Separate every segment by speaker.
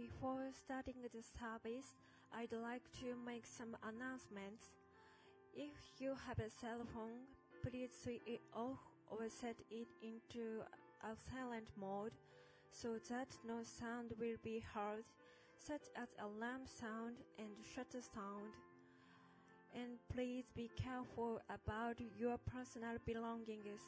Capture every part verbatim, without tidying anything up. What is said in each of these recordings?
Speaker 1: Before starting the service, I'd like to make some announcements. If you have a cell phone, please switch it off or set it into a silent mode so that no sound will be heard, such as alarm sound and shutter sound. And please be careful about your personal belongings.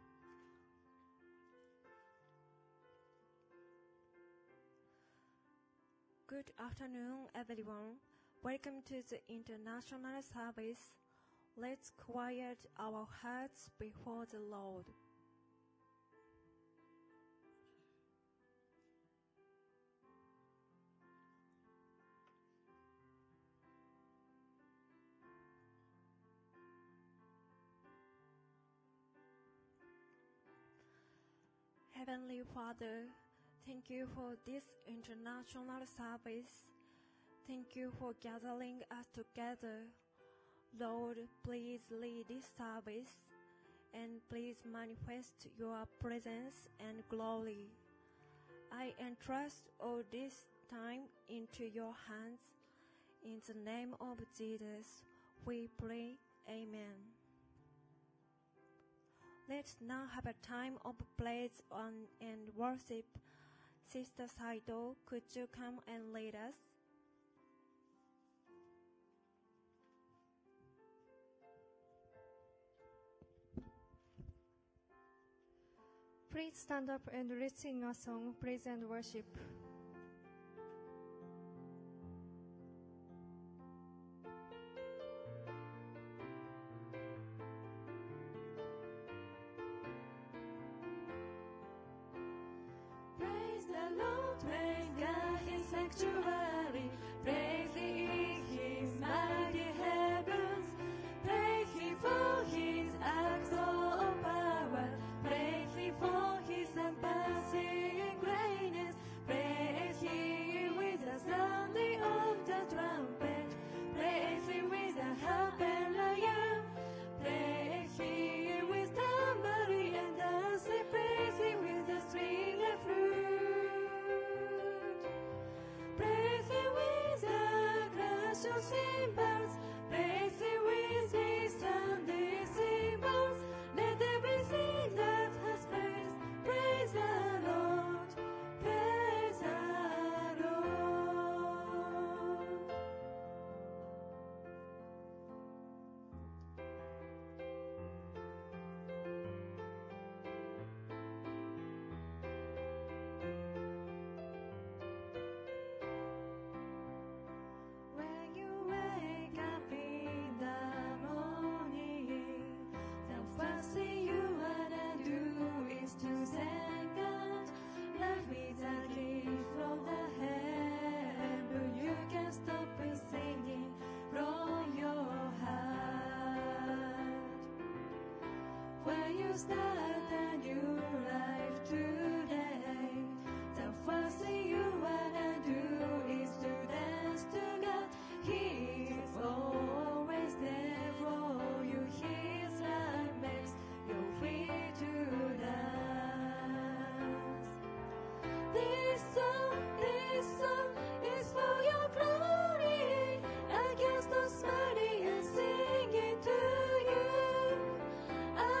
Speaker 1: Good afternoon, everyone. Welcome to the international service. Let's quiet our hearts before the Lord. Heavenly Father, thank you for this international service. Thank you for gathering us together. Lord, please lead this service and please manifest your presence and glory. I entrust all this time into your hands. In the name of Jesus, we pray. Amen. Let's now have a time of praise and worship. Sister Saito, could you come and lead us?
Speaker 2: Please stand up and let's sing a song, praise and worship.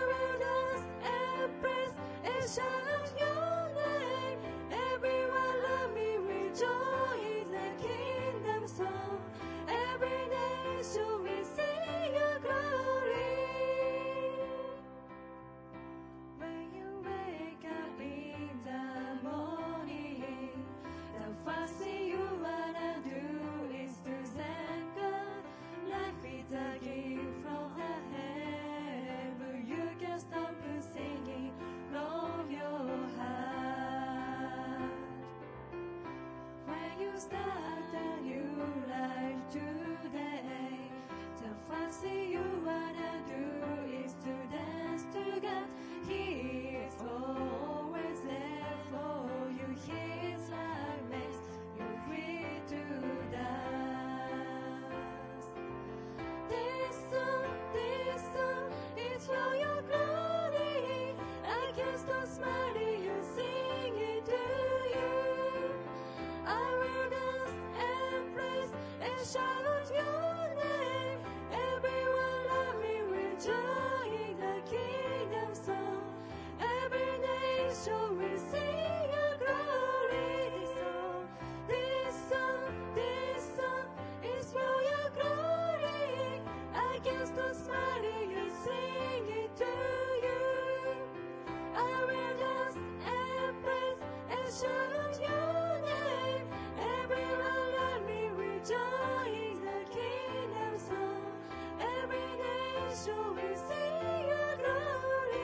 Speaker 3: Shout your name, everyone.
Speaker 1: nation will sing your glory. This song, this song, this song is for your glory. Against the smiling, I sing it to you. I will dance and praise and shout your name. Everyone let me rejoice the kingdom song. Every nation will sing your glory.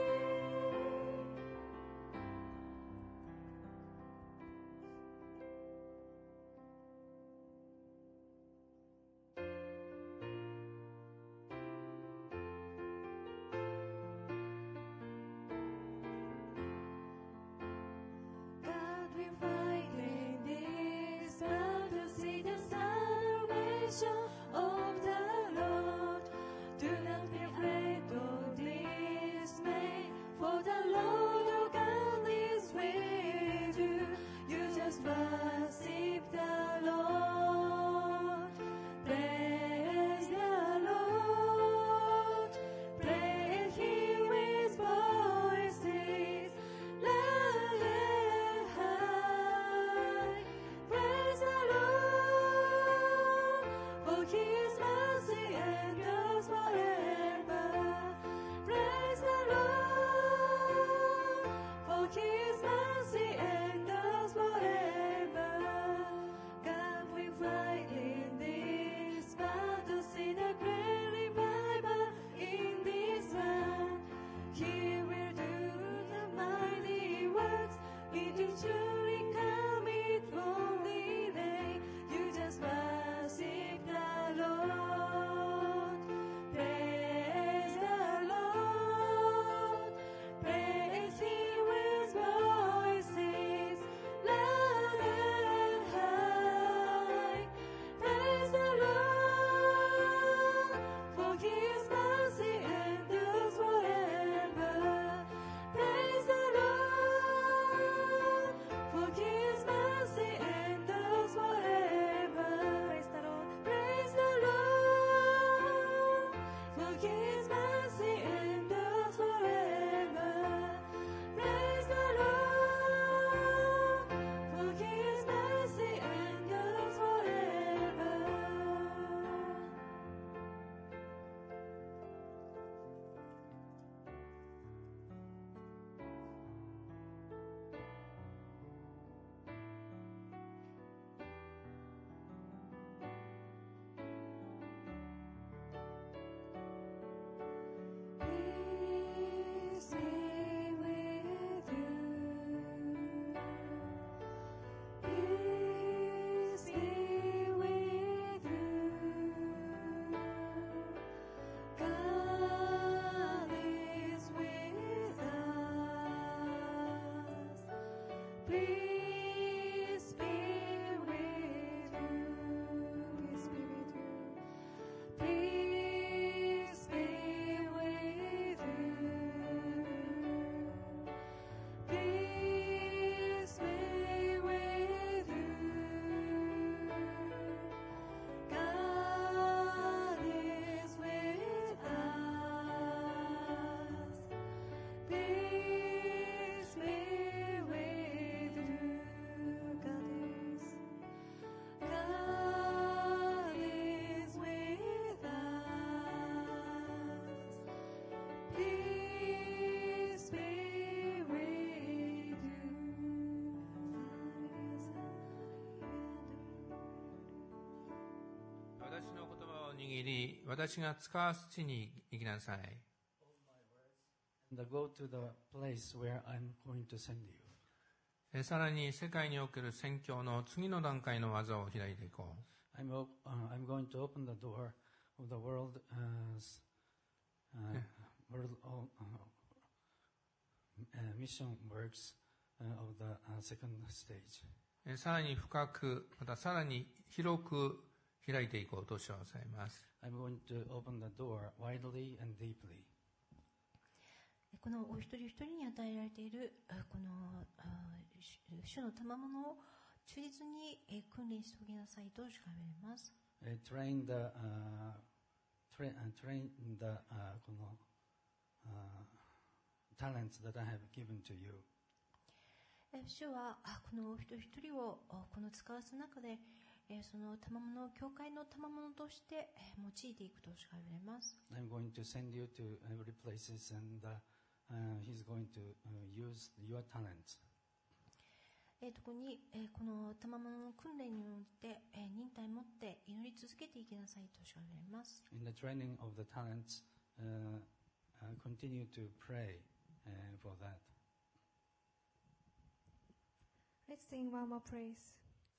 Speaker 1: God will fight in this world to see the salvation of the Lord. Do not be afraid or dismay, for the Lord your God is with you. You just worship the Lord. Praise the Lord. Praise Him with voices loud and high. Praise the Lord, for His mercy endures forever. Praise the Lord, for His mercy endures forever. God will fight in this battle, see the great revival in this land. He will do the mighty works, it will surely come, it won't delay. You just worship the Lord. Praise the Lord. Praise Him with voices loud and high. Praise the Lord, for His mercy endures forever. Praise the Lord, for His mercy endures forever. Praise the Lord. Praise the Lord, for His mercy endures forever. Praise the Lord, for His mercy endures forever. Peace be with you. Peace be with you. God is with us. Peace be with you. Peace be with you. Peace be with you. Peace be with you. God is with us. Peace be with you. God is. God is with us. Peace be with you.
Speaker 3: 私の言葉を握り、私が使わす地に行きなさい。
Speaker 4: and go to the place where I'm going to send you.
Speaker 3: えさらに世界における宣教の次の段階の技を開いていこう。
Speaker 4: I'm, op- uh, I'm going to open the door of the world, uh, s- uh, world uh, uh, mission works uh, of the uh, second stage.
Speaker 3: えさらに深く、またさらに広く開いていこうとします。
Speaker 4: I'm going to open the door widely and deeply.
Speaker 5: このお一人一人に与えられているあこのあ主の賜物を忠実にえ訓練しておきなさいと誓われます。
Speaker 4: Uh, train the uh, tra- uh, train the uh, この uh, talents that I have given to you.
Speaker 5: え主はあこのお一人一人をあこの使わす中で、えその賜物を教会の賜物としてえ用いていくとしか言われます。
Speaker 4: I'm going to send you to every places, and uh, uh, He's going to uh, use your talents.
Speaker 5: えー、特に、えー、この賜物の訓練によって、えー、忍耐を持って祈り続けていきなさいとしか言われます。
Speaker 4: In the training of the talents, uh, uh, continue to pray uh, for that.
Speaker 2: Let's sing one more praise.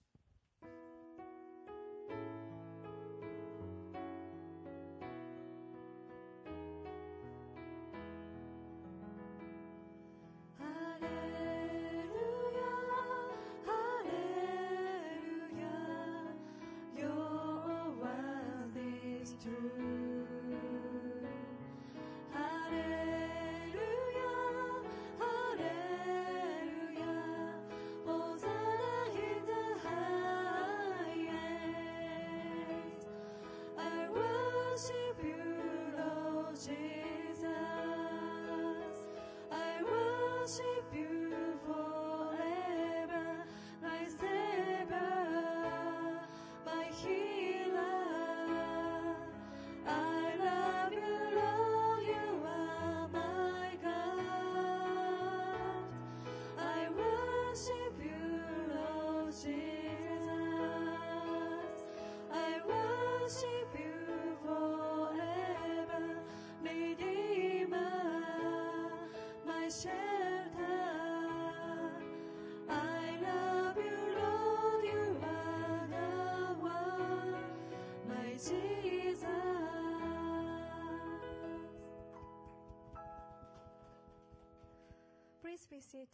Speaker 2: Please be seated.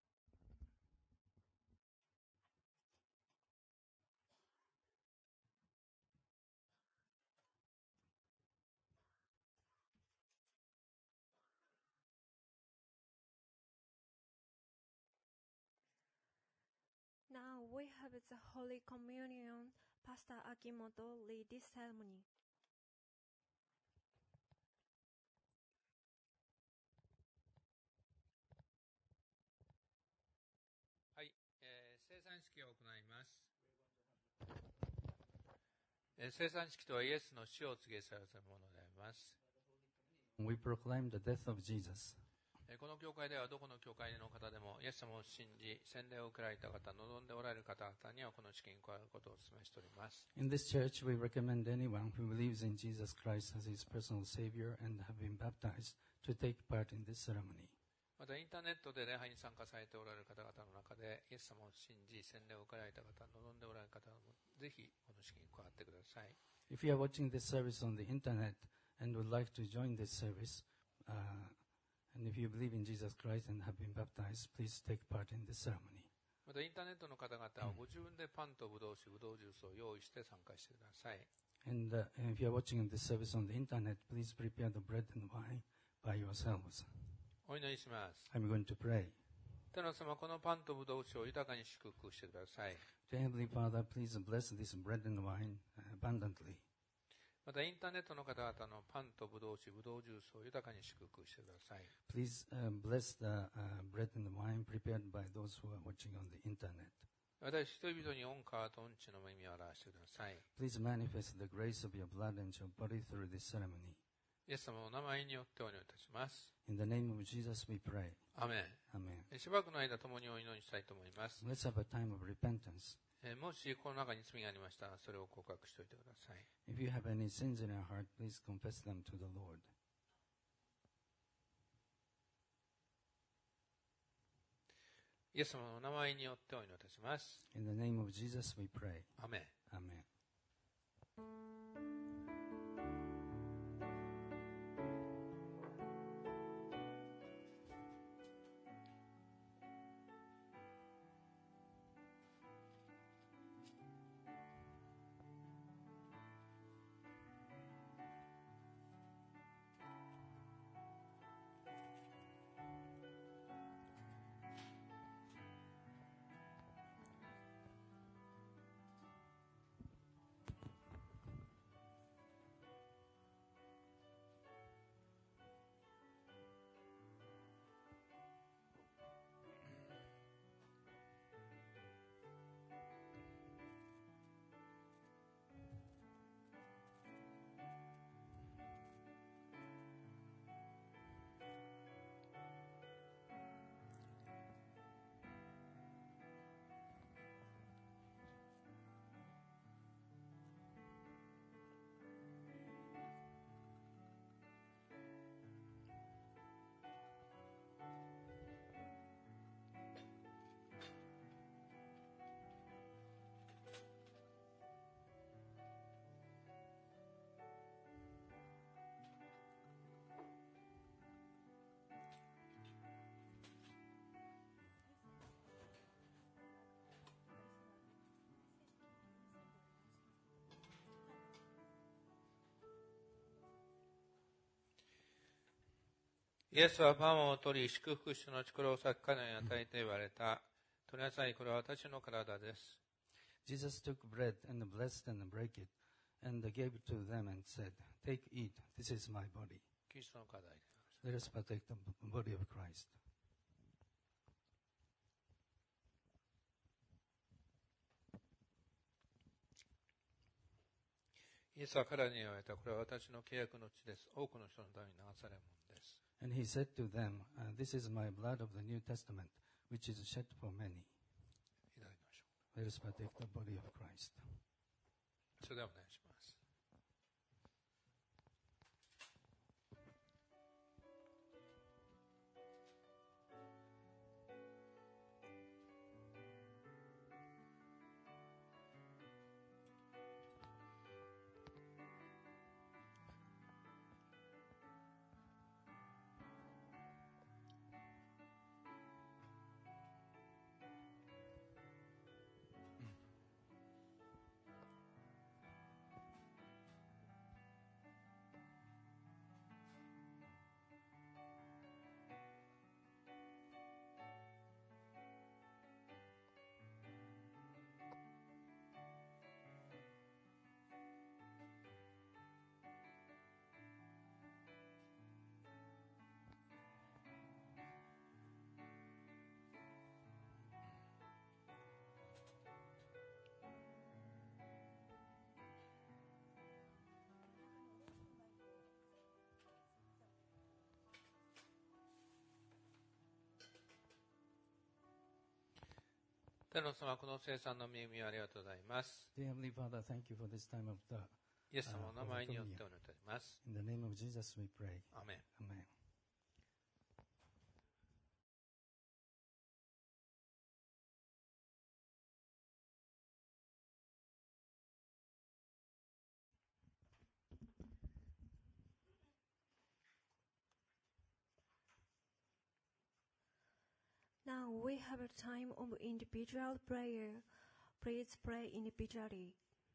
Speaker 1: Now we have the Holy Communion. Pastor Akimoto lead this ceremony.
Speaker 3: はい、えー、聖餐式を行います。えー、聖餐式とはイエスの死を告げされたものであります。
Speaker 4: We proclaim the death of Jesus.
Speaker 3: この教会ではどこの教会の方でもイエス様を信じ洗礼を受けられた方、望んでおられる方々にはこの式に加わることをお勧めしております。
Speaker 4: In this church, we recommend anyone who believes in Jesus Christ as his personal Savior and have been baptized to take part in this ceremony.
Speaker 3: またインターネットで礼拝に参加されておられる方々の中でイエス様を信じ洗礼を受けられた方、望んでおられる方もぜひこの式に加わってください。
Speaker 4: If you are watching this service on the internet and would like to join this service, uh, and if you believe in Jesus Christ and have been baptized, please take part in this ceremony.
Speaker 3: またインターネットの方々はご自分でパンとブドウ酒、ブドウジュースを用意して参加してください。
Speaker 4: And uh, if you are watching this service on the internet, please prepare the bread and wine by yourselves.
Speaker 3: お祈りします。
Speaker 4: I'm going to pray.
Speaker 3: 天の様、このパンとブドウ酒を豊かに祝福してください。
Speaker 4: Dear Heavenly Father, please bless this bread and wine abundantly.
Speaker 3: またインターネットの方々のパンとブドウ酒、ブドウジュースを豊かに祝福してください。
Speaker 4: Please uh, bless the uh, bread and wine prepared by those who are watching on the internet.
Speaker 3: 私人々に御川と御地の恵みを表してください。
Speaker 4: Please manifest the grace of your blood and your body through this ceremony.
Speaker 3: イエス様のお名前によってお祈りいたします。
Speaker 4: In the name of Jesus we pray.
Speaker 3: アメン。
Speaker 4: Amen.
Speaker 3: しばらくの間共にお祈りしたいと思います。
Speaker 4: Let's have a time of repentance.
Speaker 3: えーもしこの中に罪がありましたらそれを告白しておいてください。
Speaker 4: If you have any sins in your heart, please confess them to the Lord.
Speaker 3: イエス様のお名前によってお祈りいたします。
Speaker 4: In the name of Jesus we pray.
Speaker 3: アメン。
Speaker 4: Amen.
Speaker 3: イエスはパンを取り、祝福してのちこれを裂き彼に与えて言われた。取りなさい、これは私の体です。
Speaker 4: Jesus took bread and blessed and broke it, and gave it to them and said, Take, eat, this is my body.
Speaker 3: キリストの体であります。
Speaker 4: Let us partake the body of Christ.
Speaker 3: イエスは彼らに言われた。これは私の契約の地です。多くの人のために流されるものです。
Speaker 4: And he said to them, uh, This is my blood of the New Testament, which is shed for many.
Speaker 3: いただきましょ
Speaker 4: Let us partake the body of Christ.
Speaker 3: う。それではお願いします。天の様、この聖餐の恵みをありがとうございます。
Speaker 4: Dear Heavenly Father, thank you for this time of the,
Speaker 3: イエス様の名前によってお祈りいたします。
Speaker 4: in the name of Jesus we pray.
Speaker 3: アーメン。
Speaker 4: Amen.
Speaker 1: Now we have a time of individual prayer. Please pray individually.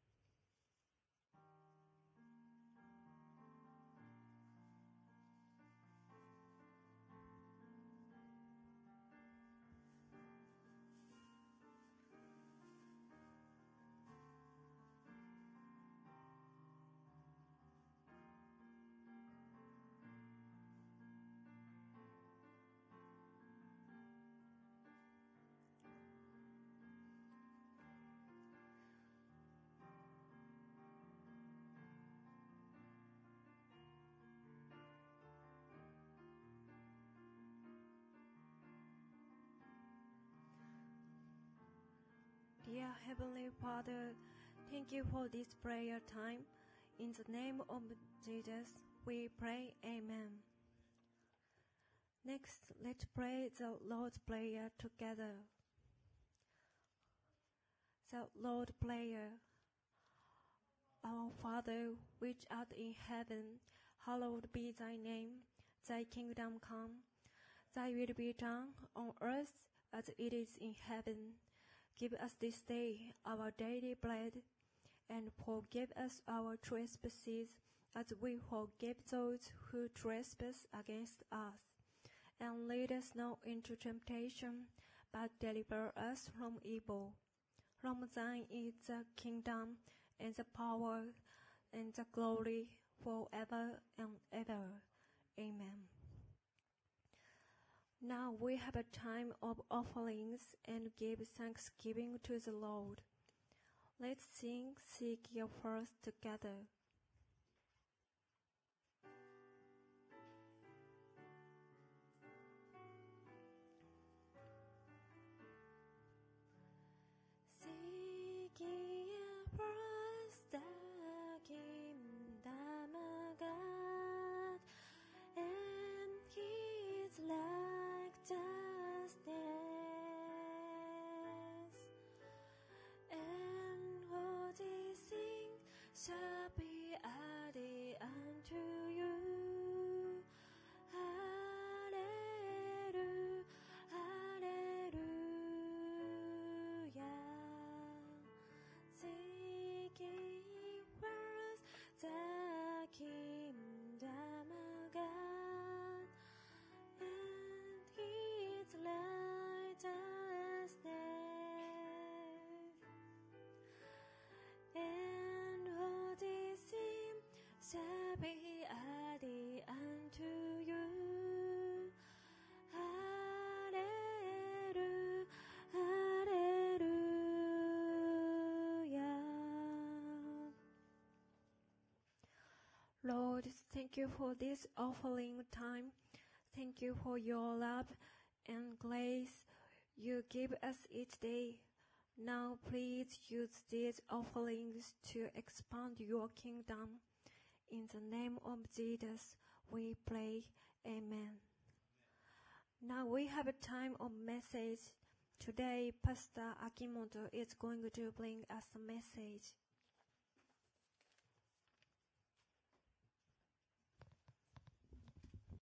Speaker 1: Dear Heavenly Father, thank you for this prayer time. In the name of Jesus, we pray. Amen. Next, let's pray the Lord's Prayer together. The Lord's Prayer. Our Father, which art in heaven, hallowed be thy name. Thy kingdom come. Thy will be done on earth as it is in heaven. Give us this day our daily bread, and forgive us our trespasses, as we forgive those who trespass against us. And lead us not into temptation, but deliver us from evil. From thine is the kingdom, and the power, and the glory, forever and ever. Amen. Now we have a time of offerings and give thanksgiving to the Lord. Let's sing Seek Your First together. Seek ye first the kingdom of God and His righteousness, and all these things shall be Thank you for this offering time. Thank you for your love and grace you give us each day. Now please use these offerings to expand your kingdom. In the name of Jesus, we pray. Amen. Now we have a time of message. Today, Pastor Akimoto is going to bring us a message.